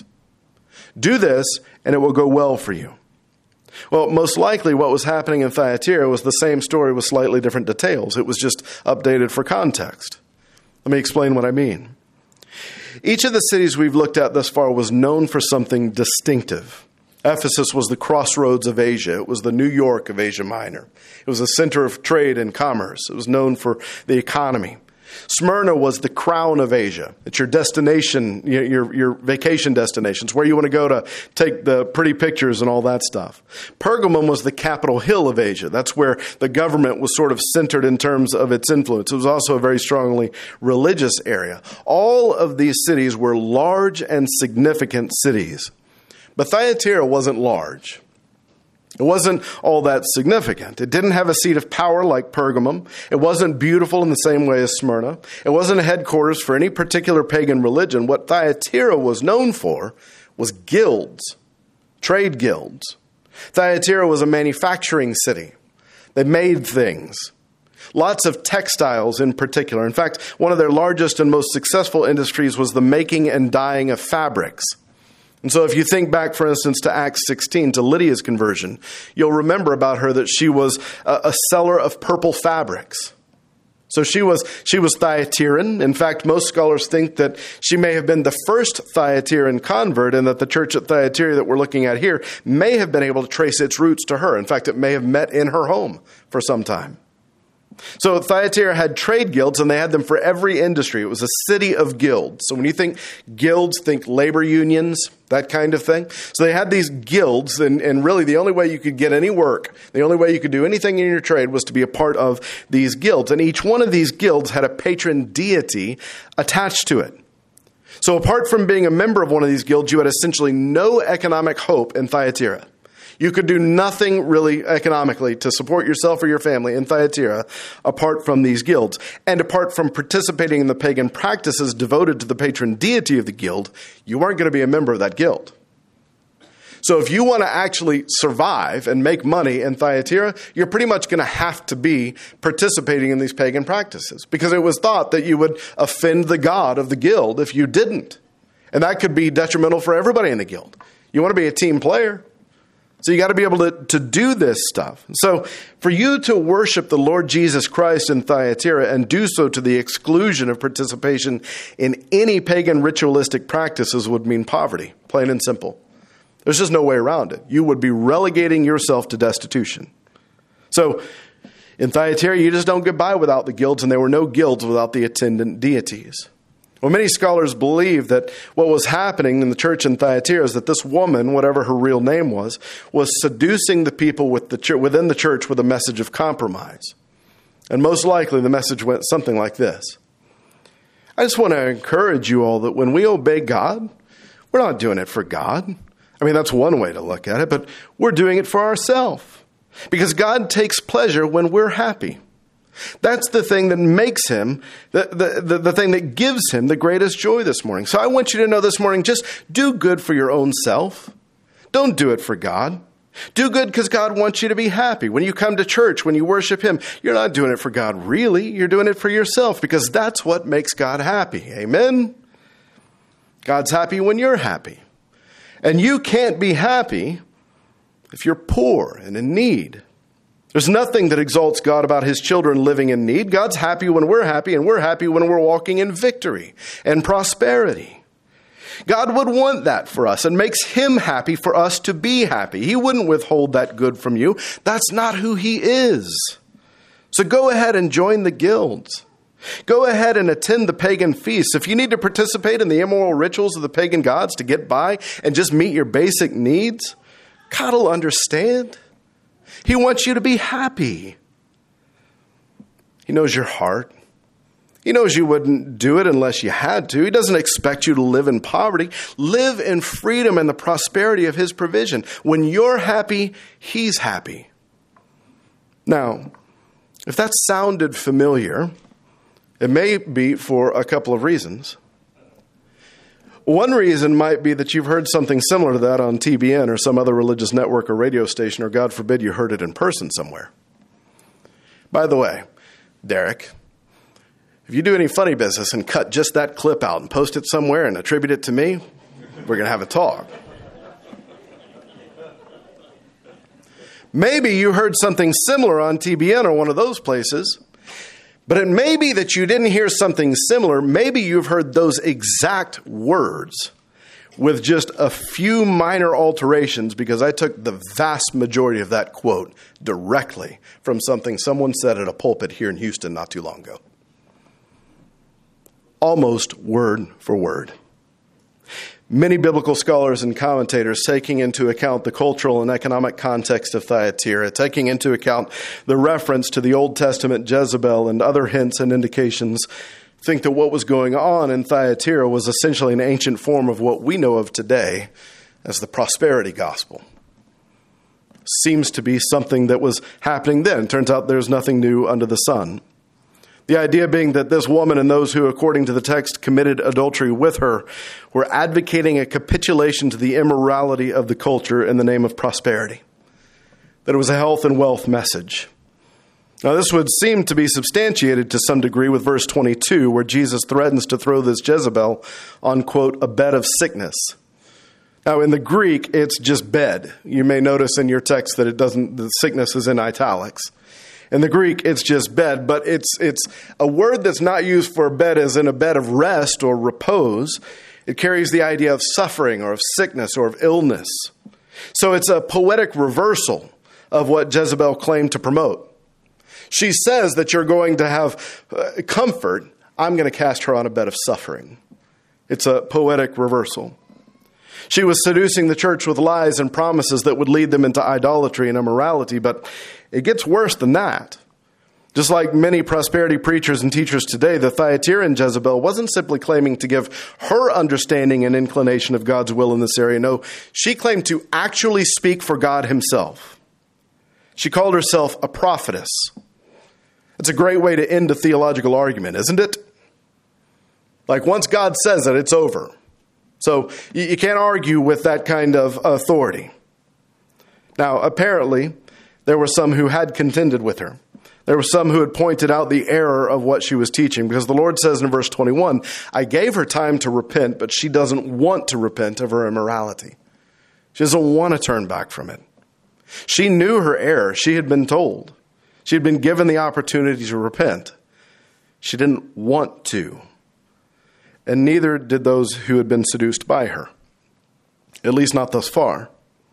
Do this, and it will go well for you. Well, most likely what was happening in Thyatira was the same story with slightly different details. It was just updated for context. Let me explain what I mean. Each of the cities we've looked at thus far was known for something distinctive. Ephesus was the crossroads of Asia. It was the New York of Asia Minor. It was a center of trade and commerce. It was known for the economy. Smyrna was the crown of Asia. It's your destination, your vacation destinations, where you want to go to take the pretty pictures and all that stuff. Pergamum was the capital hill of Asia. That's where the government was sort of centered in terms of its influence. It was also a very strongly religious area. All of these cities were large and significant cities. But Thyatira wasn't large. It wasn't all that significant. It didn't have a seat of power like Pergamum. It wasn't beautiful in the same way as Smyrna. It wasn't a headquarters for any particular pagan religion. What Thyatira was known for was guilds, trade guilds. Thyatira was a manufacturing city. They made things. Lots of textiles in particular. In fact, one of their largest and most successful industries was the making and dyeing of fabrics. And so if you think back, for instance, to Acts 16, to Lydia's conversion, you'll remember about her that she was a seller of purple fabrics. So she was Thyatiran. In fact, most scholars think that she may have been the first Thyatiran convert, and that the church at Thyatira that we're looking at here may have been able to trace its roots to her. In fact, it may have met in her home for some time. So Thyatira had trade guilds, and they had them for every industry. It was a city of guilds. So when you think guilds, think labor unions, that kind of thing. So they had these guilds, and really the only way you could get any work, the only way you could do anything in your trade was to be a part of these guilds. And each one of these guilds had a patron deity attached to it. So apart from being a member of one of these guilds, you had essentially no economic hope in Thyatira. You could do nothing really economically to support yourself or your family in Thyatira apart from these guilds. And apart from participating in the pagan practices devoted to the patron deity of the guild, you weren't going to be a member of that guild. So if you want to actually survive and make money in Thyatira, you're pretty much going to have to be participating in these pagan practices, because it was thought that you would offend the god of the guild if you didn't. And that could be detrimental for everybody in the guild. You want to be a team player. So you got to be able to do this stuff. So for you to worship the Lord Jesus Christ in Thyatira and do so to the exclusion of participation in any pagan ritualistic practices would mean poverty, plain and simple. There's just no way around it. You would be relegating yourself to destitution. So in Thyatira, you just don't get by without the guilds, and there were no guilds without the attendant deities. Well, many scholars believe that what was happening in the church in Thyatira is that this woman, whatever her real name was seducing the people within the church with a message of compromise. And most likely the message went something like this. I just want to encourage you all that when we obey God, we're not doing it for God. I mean, that's one way to look at it, but we're doing it for ourselves. Because God takes pleasure when we're happy. That's the thing that makes him, the thing that gives him the greatest joy this morning. So I want you to know this morning, just do good for your own self. Don't do it for God. Do good because God wants you to be happy. When you come to church, when you worship him, you're not doing it for God really. You're doing it for yourself, because that's what makes God happy. Amen? God's happy when you're happy. And you can't be happy if you're poor and in need. There's nothing that exalts God about his children living in need. God's happy when we're happy, and we're happy when we're walking in victory and prosperity. God would want that for us, and makes him happy for us to be happy. He wouldn't withhold that good from you. That's not who he is. So go ahead and join the guilds. Go ahead and attend the pagan feasts. If you need to participate in the immoral rituals of the pagan gods to get by and just meet your basic needs, God will understand. He wants you to be happy. He knows your heart. He knows you wouldn't do it unless you had to. He doesn't expect you to live in poverty. Live in freedom and the prosperity of his provision. When you're happy, he's happy. Now, if that sounded familiar, it may be for a couple of reasons. One reason might be that you've heard something similar to that on TBN or some other religious network or radio station, or God forbid you heard it in person somewhere. By the way, Derek, if you do any funny business and cut just that clip out and post it somewhere and attribute it to me, we're going to have a talk. Maybe you heard something similar on TBN or one of those places, but it may be that you didn't hear something similar. Maybe you've heard those exact words with just a few minor alterations, because I took the vast majority of that quote directly from something someone said at a pulpit here in Houston not too long ago. Almost word for word. Many biblical scholars and commentators, taking into account the cultural and economic context of Thyatira, taking into account the reference to the Old Testament Jezebel and other hints and indications, think that what was going on in Thyatira was essentially an ancient form of what we know of today as the prosperity gospel. Seems to be something that was happening then. Turns out there's nothing new under the sun. The idea being that this woman and those who, according to the text, committed adultery with her were advocating a capitulation to the immorality of the culture in the name of prosperity. That it was a health and wealth message. Now, this would seem to be substantiated to some degree with verse 22, where Jesus threatens to throw this Jezebel on, quote, a bed of sickness. Now, in the Greek, it's just bed. You may notice in your text that the sickness is in italics. In the Greek, it's just bed, but it's a word that's not used for a bed as in a bed of rest or repose. It carries the idea of suffering or of sickness or of illness. So it's a poetic reversal of what Jezebel claimed to promote. She says that you're going to have comfort. I'm going to cast her on a bed of suffering. It's a poetic reversal. She was seducing the church with lies and promises that would lead them into idolatry and immorality, but it gets worse than that. Just like many prosperity preachers and teachers today, the Thyatiran Jezebel wasn't simply claiming to give her understanding and inclination of God's will in this area. No, she claimed to actually speak for God himself. She called herself a prophetess. It's a great way to end a theological argument, isn't it? Like once God says it, it's over. So you can't argue with that kind of authority. Now, apparently, there were some who had contended with her. There were some who had pointed out the error of what she was teaching, because the Lord says in verse 21, I gave her time to repent, but she doesn't want to repent of her immorality. She doesn't want to turn back from it. She knew her error. She had been told. She had been given the opportunity to repent. She didn't want to. And neither did those who had been seduced by her, at least not thus far.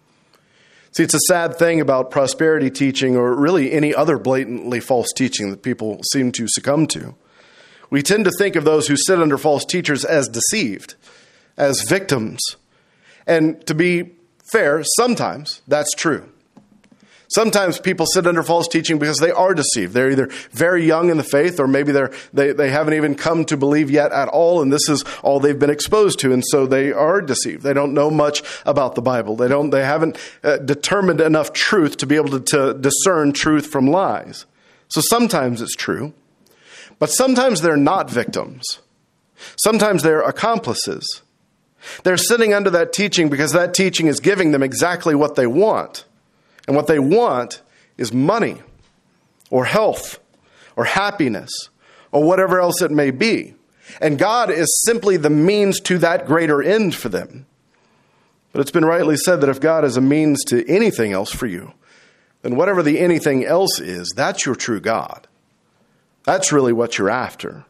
See, it's a sad thing about prosperity teaching, or really any other blatantly false teaching that people seem to succumb to. We tend to think of those who sit under false teachers as deceived, as victims. And to be fair, sometimes that's true. Sometimes people sit under false teaching because they are deceived. They're either very young in the faith, or maybe they haven't even come to believe yet at all, and this is all they've been exposed to, and so they are deceived. They don't know much about the Bible. They haven't determined enough truth to be able to discern truth from lies. So sometimes it's true, but sometimes they're not victims. Sometimes they're accomplices. They're sitting under that teaching because that teaching is giving them exactly what they want. And what they want is money or health or happiness or whatever else it may be. And God is simply the means to that greater end for them. But it's been rightly said that if God is a means to anything else for you, then whatever the anything else is, that's your true God. That's really what you're after.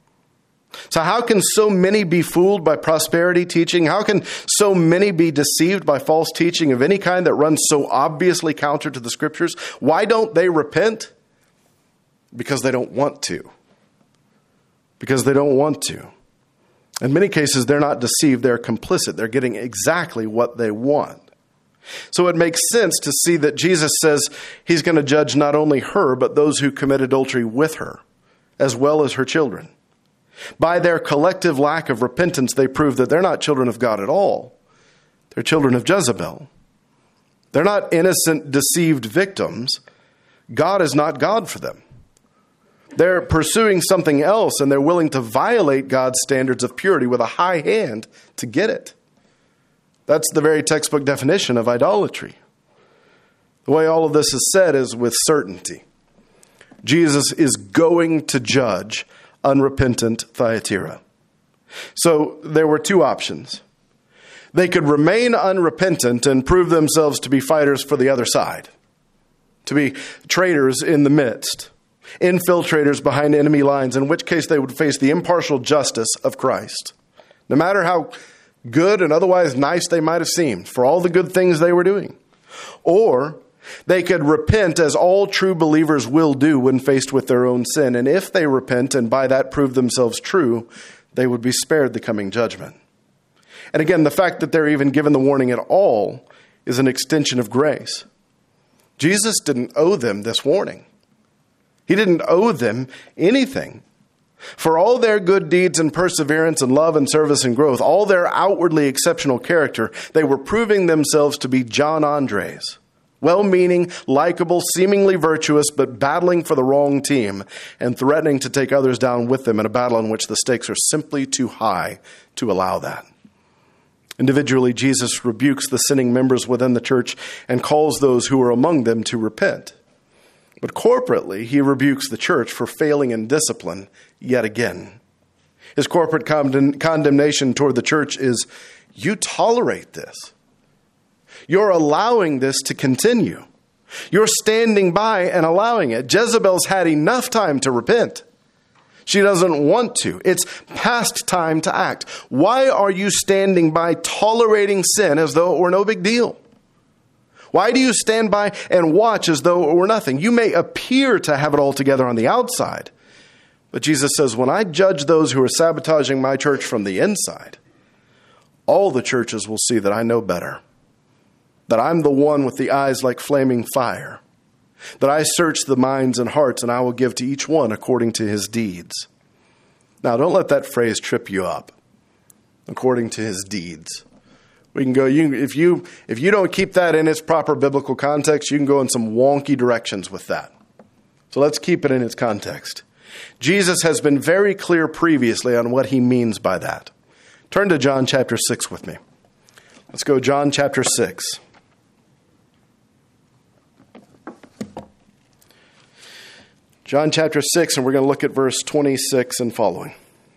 So how can so many be fooled by prosperity teaching? How can so many be deceived by false teaching of any kind that runs so obviously counter to the Scriptures? Why don't they repent? Because they don't want to. Because they don't want to. In many cases, they're not deceived, they're complicit. They're getting exactly what they want. So it makes sense to see that Jesus says he's going to judge not only her, but those who commit adultery with her, as well as her children. By their collective lack of repentance, they prove that they're not children of God at all. They're children of Jezebel. They're not innocent, deceived victims. God is not God for them. They're pursuing something else, and they're willing to violate God's standards of purity with a high hand to get it. That's the very textbook definition of idolatry. The way all of this is said is with certainty. Jesus is going to judge unrepentant Thyatira. So there were two options. They could remain unrepentant and prove themselves to be fighters for the other side, to be traitors in the midst, infiltrators behind enemy lines, in which case they would face the impartial justice of Christ. No matter how good and otherwise nice they might have seemed for all the good things they were doing. Or they could repent as all true believers will do when faced with their own sin. And if they repent and by that prove themselves true, they would be spared the coming judgment. And again, the fact that they're even given the warning at all is an extension of grace. Jesus didn't owe them this warning. He didn't owe them anything. For all their good deeds and perseverance and love and service and growth, all their outwardly exceptional character, they were proving themselves to be John Andres. Well-meaning, likable, seemingly virtuous, but battling for the wrong team and threatening to take others down with them in a battle in which the stakes are simply too high to allow that. Individually, Jesus rebukes the sinning members within the church and calls those who are among them to repent. But corporately, he rebukes the church for failing in discipline yet again. His corporate condemnation toward the church is, you tolerate this. You're allowing this to continue. You're standing by and allowing it. Jezebel's had enough time to repent. She doesn't want to. It's past time to act. Why are you standing by tolerating sin as though it were no big deal? Why do you stand by and watch as though it were nothing? You may appear to have it all together on the outside. But Jesus says, when I judge those who are sabotaging my church from the inside, all the churches will see that I know better. That I'm the one with the eyes like flaming fire. That I search the minds and hearts, and I will give to each one according to his deeds. Now, don't let that phrase trip you up. According to his deeds. We can go, if you don't keep that in its proper biblical context, you can go in some wonky directions with that. So let's keep it in its context. Jesus has been very clear previously on what he means by that. Turn to John chapter 6 with me. Let's go John chapter 6. John chapter 6, and we're going to look at verse 26 and following.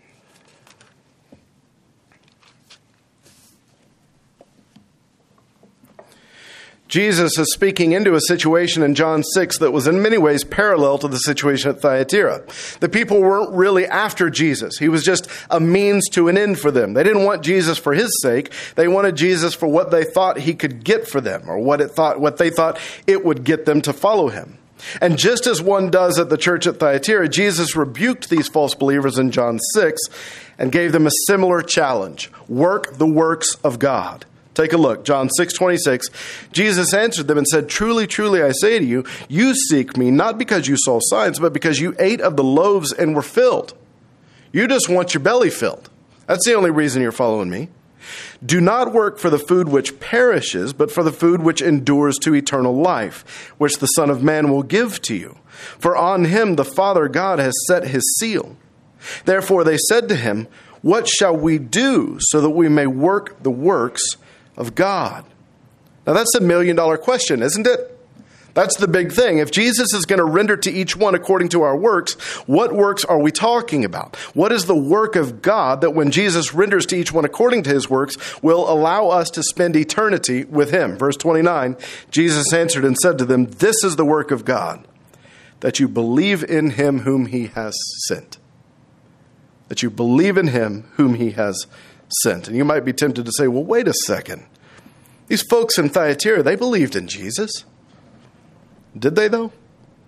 Jesus is speaking into a situation in John 6 that was in many ways parallel to the situation at Thyatira. The people weren't really after Jesus. He was just a means to an end for them. They didn't want Jesus for his sake. They wanted Jesus for what they thought he could get for them, or what they thought it would get them to follow him. And just as one does at the church at Thyatira, Jesus rebuked these false believers in John 6 and gave them a similar challenge. Work the works of God. Take a look. John 6:26. Jesus answered them and said, truly, truly, I say to you, you seek me not because you saw signs, but because you ate of the loaves and were filled. You just want your belly filled. That's the only reason you're following me. Do not work for the food which perishes, but for the food which endures to eternal life, which the Son of Man will give to you. For on him the Father God has set his seal. Therefore they said to him, what shall we do so that we may work the works of God? Now that's $1 million question, isn't it? That's the big thing. If Jesus is going to render to each one according to our works, what works are we talking about? What is the work of God that when Jesus renders to each one according to his works will allow us to spend eternity with him? Verse 29, Jesus answered and said to them, this is the work of God, that you believe in him whom he has sent. That you believe in him whom he has sent. And you might be tempted to say, well, wait a second. These folks in Thyatira, they believed in Jesus. Did they, though?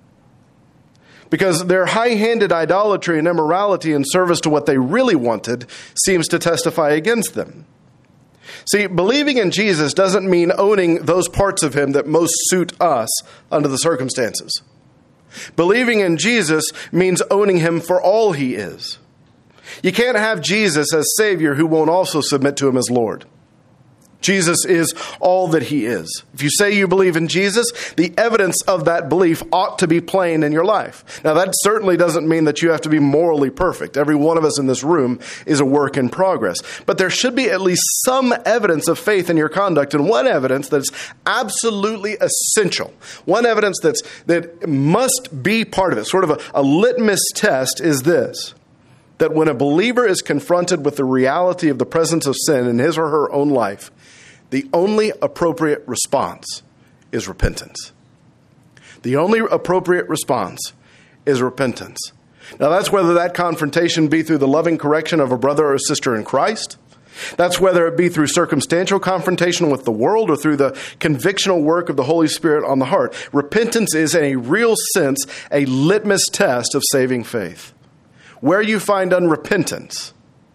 Because their high-handed idolatry and immorality in service to what they really wanted seems to testify against them. See, believing in Jesus doesn't mean owning those parts of him that most suit us under the circumstances. Believing in Jesus means owning him for all he is. You can't have Jesus as Savior who won't also submit to him as Lord. Jesus is all that he is. If you say you believe in Jesus, the evidence of that belief ought to be plain in your life. Now, that certainly doesn't mean that you have to be morally perfect. Every one of us in this room is a work in progress. But there should be at least some evidence of faith in your conduct, and one evidence that's absolutely essential, one evidence that must be part of it, sort of a litmus test, is this: that when a believer is confronted with the reality of the presence of sin in his or her own life, the only appropriate response is repentance. The only appropriate response is repentance. Now, that's whether that confrontation be through the loving correction of a brother or sister in Christ. That's whether it be through circumstantial confrontation with the world or through the convictional work of the Holy Spirit on the heart. Repentance is, in a real sense, a litmus test of saving faith. Where you find unrepentance,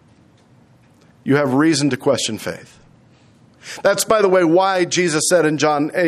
you have reason to question faith. That's, by the way, why Jesus said in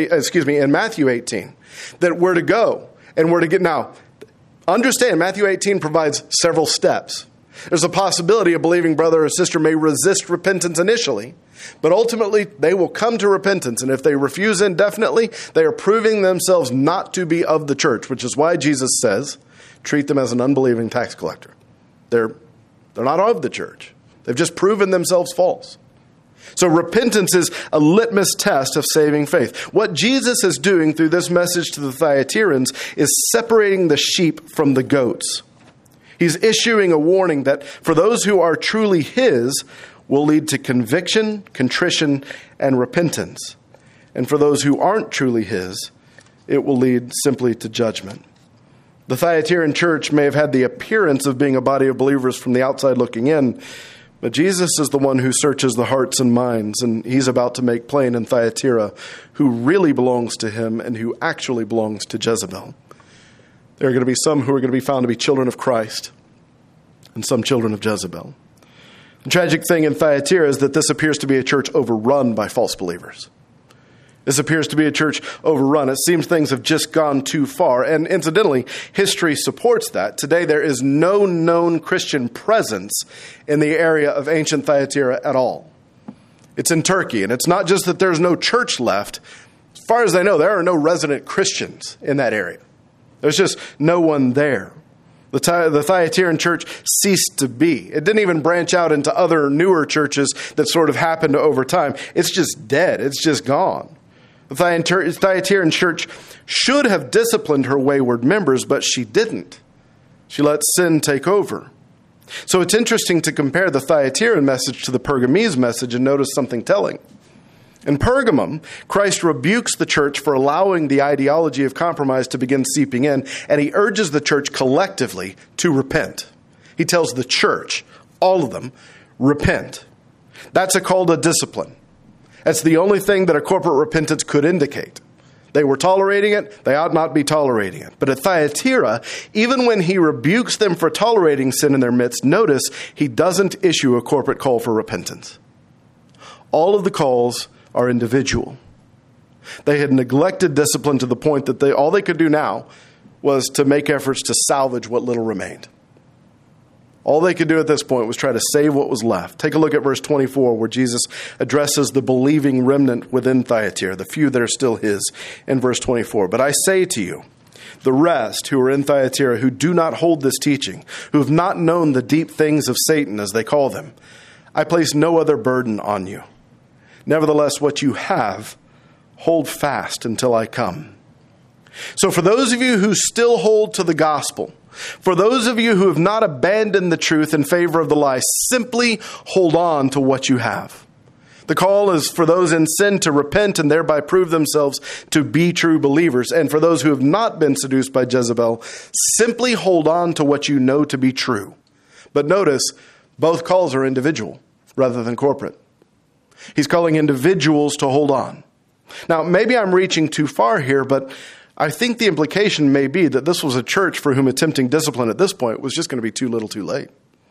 Matthew 18, that we're to go and we're to get. Now, understand, Matthew 18 provides several steps. There's a possibility a believing brother or sister may resist repentance initially, but ultimately they will come to repentance. And if they refuse indefinitely, they are proving themselves not to be of the church, which is why Jesus says, treat them as an unbelieving tax collector. They're not of the church. They've just proven themselves false. So repentance is a litmus test of saving faith. What Jesus is doing through this message to the Thyatirans is separating the sheep from the goats. He's issuing a warning that for those who are truly his will lead to conviction, contrition, and repentance. And for those who aren't truly his, it will lead simply to judgment. The Thyatiran church may have had the appearance of being a body of believers from the outside looking in, but Jesus is the one who searches the hearts and minds, and he's about to make plain in Thyatira who really belongs to him and who actually belongs to Jezebel. There are going to be some who are going to be found to be children of Christ and some children of Jezebel. The tragic thing in Thyatira is that this appears to be a church overrun by false believers. This appears to be a church overrun. It seems things have just gone too far. And incidentally, history supports that. Today, there is no known Christian presence in the area of ancient Thyatira at all. It's in Turkey. And it's not just that there's no church left. As far as I know, there are no resident Christians in that area. There's just no one there. The Thyatiran church ceased to be. It didn't even branch out into other newer churches that sort of happened over time. It's just dead. It's just gone. The Thyatiran church should have disciplined her wayward members, but she didn't. She let sin take over. So it's interesting to compare the Thyatiran message to the Pergamese message and notice something telling. In Pergamum, Christ rebukes the church for allowing the ideology of compromise to begin seeping in, and he urges the church collectively to repent. He tells the church, all of them, repent. That's a call to discipline. That's the only thing that a corporate repentance could indicate. They were tolerating it. They ought not be tolerating it. But at Thyatira, even when he rebukes them for tolerating sin in their midst, notice he doesn't issue a corporate call for repentance. All of the calls are individual. They had neglected discipline to the point that all they could do now was to make efforts to salvage what little remained. All they could do at this point was try to save what was left. Take a look at verse 24, where Jesus addresses the believing remnant within Thyatira, the few that are still his, in verse 24. But I say to you, the rest who are in Thyatira, who do not hold this teaching, who have not known the deep things of Satan, as they call them, I place no other burden on you. Nevertheless, what you have, hold fast until I come. So for those of you who still hold to the gospel, for those of you who have not abandoned the truth in favor of the lie, simply hold on to what you have. The call is for those in sin to repent and thereby prove themselves to be true believers. And for those who have not been seduced by Jezebel, simply hold on to what you know to be true. But notice, both calls are individual rather than corporate. He's calling individuals to hold on. Now, maybe I'm reaching too far here, but I think the implication may be that this was a church for whom attempting discipline at this point was just going to be too little too late.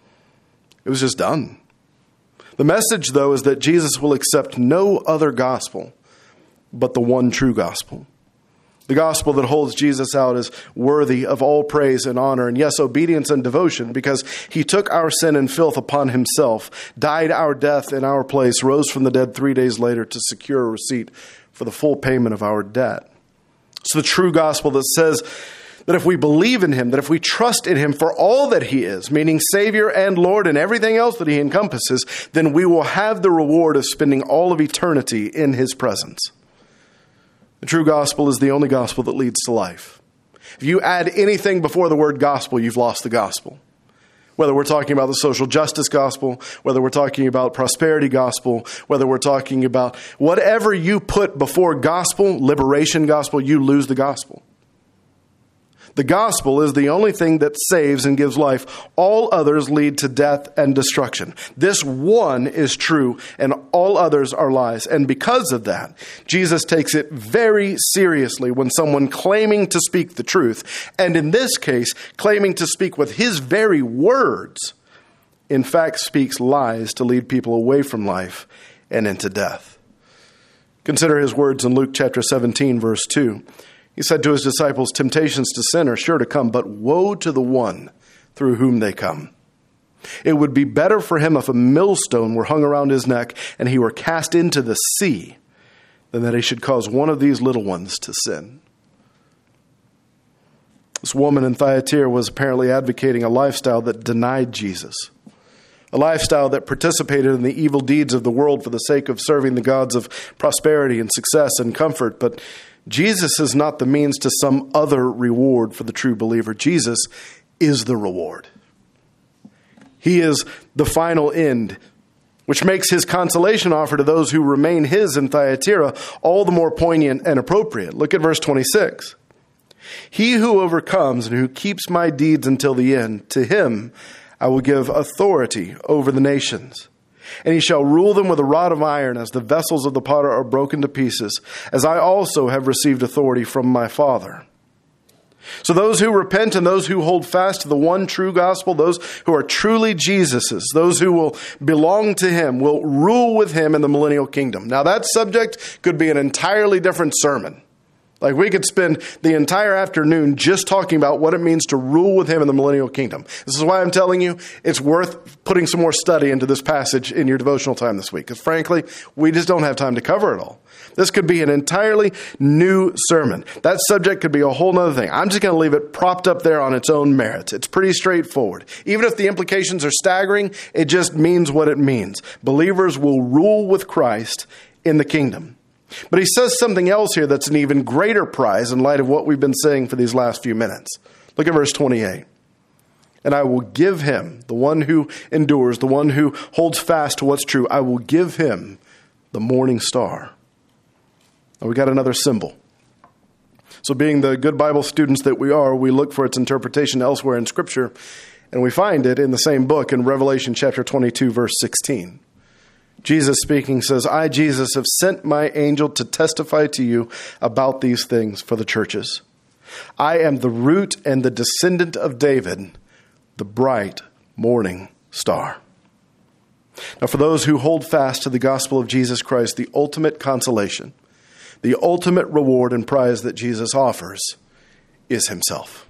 It was just done. The message, though, is that Jesus will accept no other gospel but the one true gospel. The gospel that holds Jesus out is worthy of all praise and honor, and yes, obedience and devotion, because he took our sin and filth upon himself, died our death in our place, rose from the dead 3 days later to secure a receipt for the full payment of our debt. It's the true gospel that says that if we believe in him, that if we trust in him for all that he is, meaning Savior and Lord and everything else that he encompasses, then we will have the reward of spending all of eternity in his presence. The true gospel is the only gospel that leads to life. If you add anything before the word gospel, you've lost the gospel. Whether we're talking about the social justice gospel, whether we're talking about prosperity gospel, whether we're talking about whatever you put before gospel, liberation gospel, you lose the gospel. The gospel is the only thing that saves and gives life. All others lead to death and destruction. This one is true, and all others are lies. And because of that, Jesus takes it very seriously when someone claiming to speak the truth, and in this case, claiming to speak with his very words, in fact speaks lies to lead people away from life and into death. Consider his words in Luke chapter 17, verse 2. He said to his disciples, "Temptations to sin are sure to come, but woe to the one through whom they come. It would be better for him if a millstone were hung around his neck and he were cast into the sea than that he should cause one of these little ones to sin." This woman in Thyatira was apparently advocating a lifestyle that denied Jesus, a lifestyle that participated in the evil deeds of the world for the sake of serving the gods of prosperity and success and comfort. But Jesus is not the means to some other reward for the true believer. Jesus is the reward. He is the final end, which makes his consolation offer to those who remain his in Thyatira all the more poignant and appropriate. Look at verse 26. "He who overcomes and who keeps my deeds until the end, to him I will give authority over the nations. And he shall rule them with a rod of iron, as the vessels of the potter are broken to pieces, as I also have received authority from my Father." So those who repent and those who hold fast to the one true gospel, those who are truly Jesus's, those who will belong to him, will rule with him in the millennial kingdom. Now that subject could be an entirely different sermon. Like we could spend the entire afternoon just talking about what it means to rule with him in the millennial kingdom. This is why I'm telling you it's worth putting some more study into this passage in your devotional time this week. Because frankly, we just don't have time to cover it all. This could be an entirely new sermon. That subject could be a whole other thing. I'm just going to leave it propped up there on its own merits. It's pretty straightforward. Even if the implications are staggering, it just means what it means. Believers will rule with Christ in the kingdom. But he says something else here that's an even greater prize in light of what we've been saying for these last few minutes. Look at verse 28. "And I will give him," the one who endures, the one who holds fast to what's true, "I will give him the morning star." Now we got another symbol. So being the good Bible students that we are, we look for its interpretation elsewhere in Scripture, and we find it in the same book in Revelation chapter 22, verse 16. Jesus speaking says, "I, Jesus, have sent my angel to testify to you about these things for the churches. I am the root and the descendant of David, the bright morning star." Now, for those who hold fast to the gospel of Jesus Christ, the ultimate consolation, the ultimate reward and prize that Jesus offers is himself.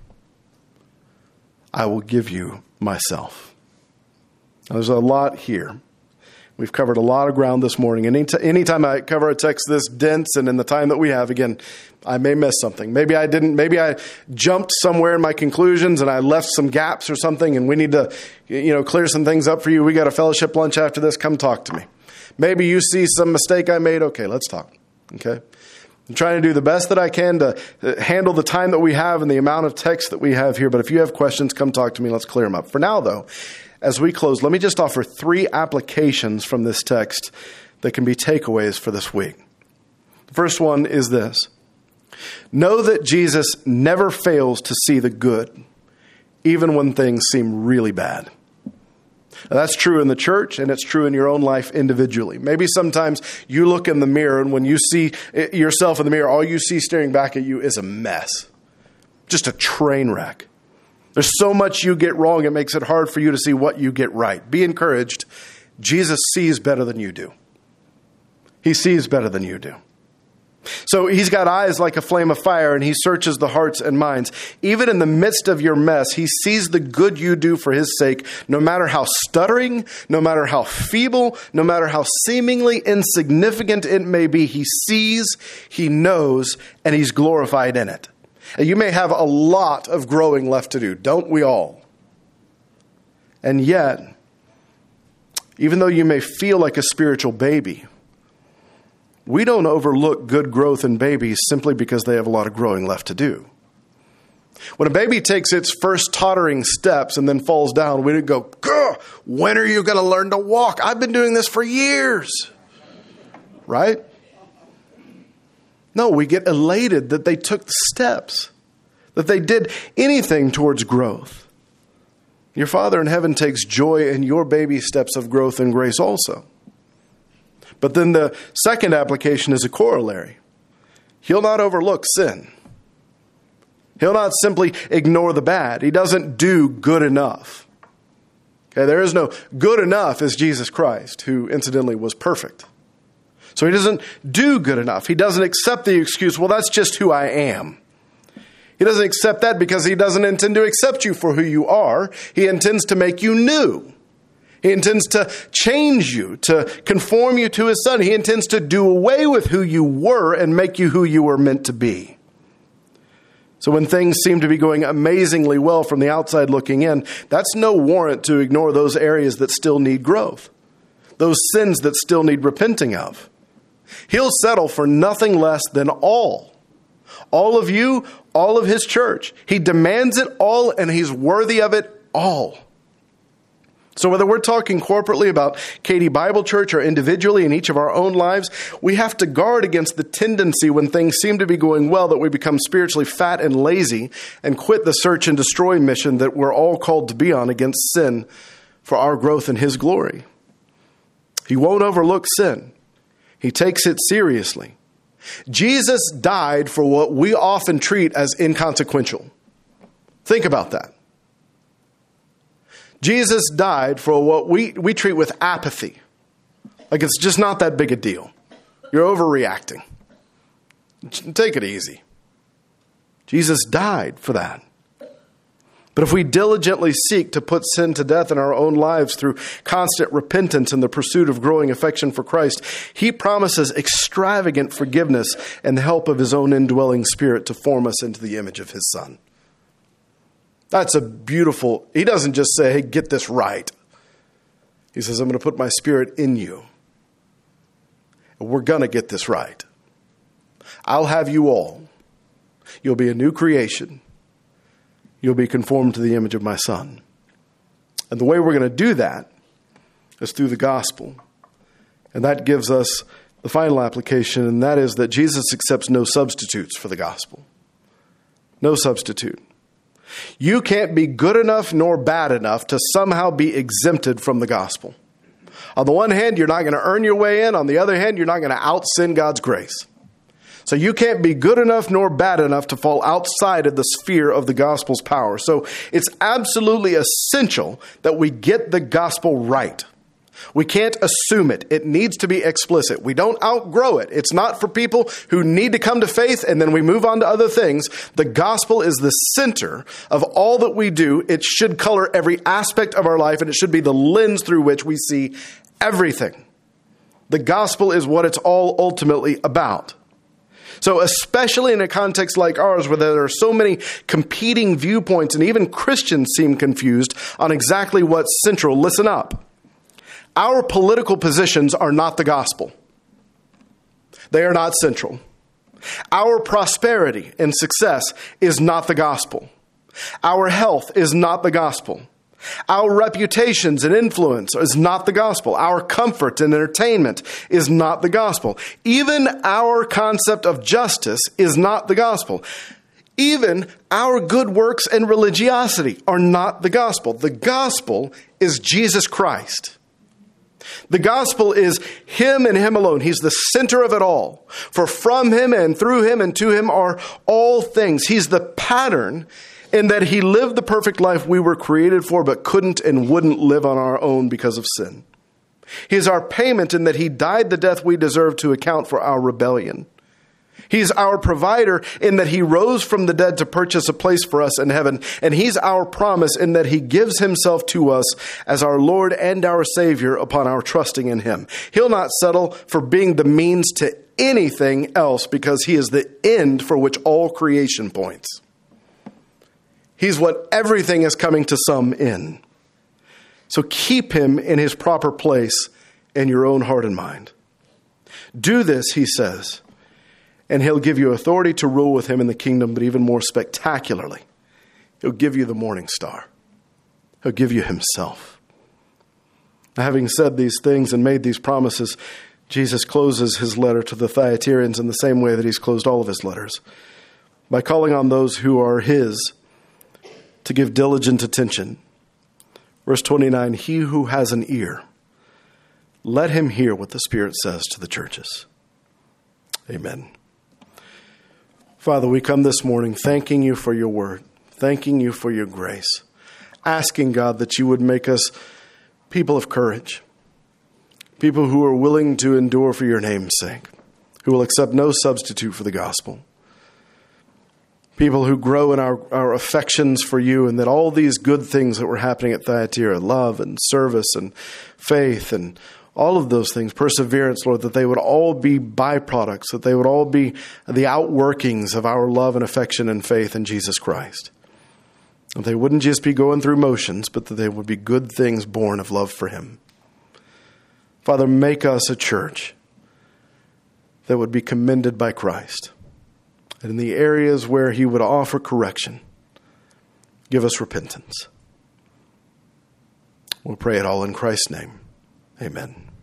"I will give you myself." Now, there's a lot here. We've covered a lot of ground this morning. And anytime I cover a text this dense and in the time that we have, again, I may miss something. Maybe I didn't. Maybe I jumped somewhere in my conclusions and I left some gaps or something, and we need to, clear some things up for you. We got a fellowship lunch after this. Come talk to me. Maybe you see some mistake I made. Okay, let's talk. Okay? I'm trying to do the best that I can to handle the time that we have and the amount of text that we have here. But if you have questions, come talk to me. Let's clear them up. For now, though, as we close, let me just offer 3 applications from this text that can be takeaways for this week. The first one is this. Know that Jesus never fails to see the good, even when things seem really bad. Now, that's true in the church, and it's true in your own life individually. Maybe sometimes you look in the mirror, and when you see yourself in the mirror, all you see staring back at you is a mess. Just a train wreck. There's so much you get wrong, it makes it hard for you to see what you get right. Be encouraged. Jesus sees better than you do. He sees better than you do. So he's got eyes like a flame of fire, and he searches the hearts and minds. Even in the midst of your mess, he sees the good you do for his sake, no matter how stuttering, no matter how feeble, no matter how seemingly insignificant it may be. He sees, he knows, and he's glorified in it. And you may have a lot of growing left to do, don't we all? And yet, even though you may feel like a spiritual baby, we don't overlook good growth in babies simply because they have a lot of growing left to do. When a baby takes its first tottering steps and then falls down, we don't go, "Gah, when are you going to learn to walk? I've been doing this for years." Right? No, we get elated that they took the steps, that they did anything towards growth. Your Father in heaven takes joy in your baby steps of growth and grace also. But then the second application is a corollary. He'll not overlook sin. He'll not simply ignore the bad. He doesn't do good enough. Okay, there is no good enough as Jesus Christ, who incidentally was perfect. So he doesn't do good enough. He doesn't accept the excuse, well, that's just who I am. He doesn't accept that because he doesn't intend to accept you for who you are. He intends to make you new. He intends to change you, to conform you to his Son. He intends to do away with who you were and make you who you were meant to be. So when things seem to be going amazingly well from the outside looking in, that's no warrant to ignore those areas that still need growth, those sins that still need repenting of. He'll settle for nothing less than all of you, all of his church. He demands it all, and he's worthy of it all. So whether we're talking corporately about Katy Bible Church or individually in each of our own lives, we have to guard against the tendency when things seem to be going well that we become spiritually fat and lazy and quit the search and destroy mission that we're all called to be on against sin for our growth in his glory. He won't overlook sin. He takes it seriously. Jesus died for what we often treat as inconsequential. Think about that. Jesus died for what we treat with apathy. Like it's just not that big a deal. You're overreacting. Take it easy. Jesus died for that. But if we diligently seek to put sin to death in our own lives through constant repentance and the pursuit of growing affection for Christ, he promises extravagant forgiveness and the help of his own indwelling Spirit to form us into the image of his Son. That's a beautiful, he doesn't just say, hey, get this right. He says, I'm going to put my Spirit in you. And we're going to get this right. I'll have you all. You'll be a new creation. You'll be conformed to the image of my Son. And the way we're going to do that is through the gospel. And that gives us the final application, and that is that Jesus accepts no substitutes for the gospel. No substitute. You can't be good enough nor bad enough to somehow be exempted from the gospel. On the one hand, you're not going to earn your way in. On the other hand, you're not going to out-sin God's grace. So you can't be good enough nor bad enough to fall outside of the sphere of the gospel's power. So it's absolutely essential that we get the gospel right. We can't assume it. It needs to be explicit. We don't outgrow it. It's not for people who need to come to faith and then we move on to other things. The gospel is the center of all that we do. It should color every aspect of our life, and it should be the lens through which we see everything. The gospel is what it's all ultimately about. So especially in a context like ours where there are so many competing viewpoints and even Christians seem confused on exactly what's central, listen up. Our political positions are not the gospel. They are not central. Our prosperity and success is not the gospel. Our health is not the gospel. Our reputations and influence is not the gospel. Our comfort and entertainment is not the gospel. Even our concept of justice is not the gospel. Even our good works and religiosity are not the gospel. The gospel is Jesus Christ. The gospel is him and him alone. He's the center of it all. For from him and through him and to him are all things. He's the pattern in that he lived the perfect life we were created for but couldn't and wouldn't live on our own because of sin. He is our payment in that he died the death we deserve to account for our rebellion. He's our provider in that he rose from the dead to purchase a place for us in heaven. And he's our promise in that he gives himself to us as our Lord and our Savior upon our trusting in him. He'll not settle for being the means to anything else because he is the end for which all creation points. He's what everything is coming to sum in. So keep him in his proper place in your own heart and mind. Do this, he says, and he'll give you authority to rule with him in the kingdom, but even more spectacularly, he'll give you the morning star. He'll give you himself. Having said these things and made these promises, Jesus closes his letter to the Thyatirians in the same way that he's closed all of his letters, by calling on those who are his to give diligent attention. Verse 29, he who has an ear, let him hear what the Spirit says to the churches. Amen. Father, we come this morning thanking you for your word, thanking you for your grace, asking, God, that you would make us people of courage, people who are willing to endure for your name's sake, who will accept no substitute for the gospel, people who grow in our affections for you, and that all these good things that were happening at Thyatira, love and service and faith and all of those things, perseverance, Lord, that they would all be byproducts, that they would all be the outworkings of our love and affection and faith in Jesus Christ. That they wouldn't just be going through motions, but that they would be good things born of love for him. Father, make us a church that would be commended by Christ. And in the areas where he would offer correction, give us repentance. We'll pray it all in Christ's name. Amen.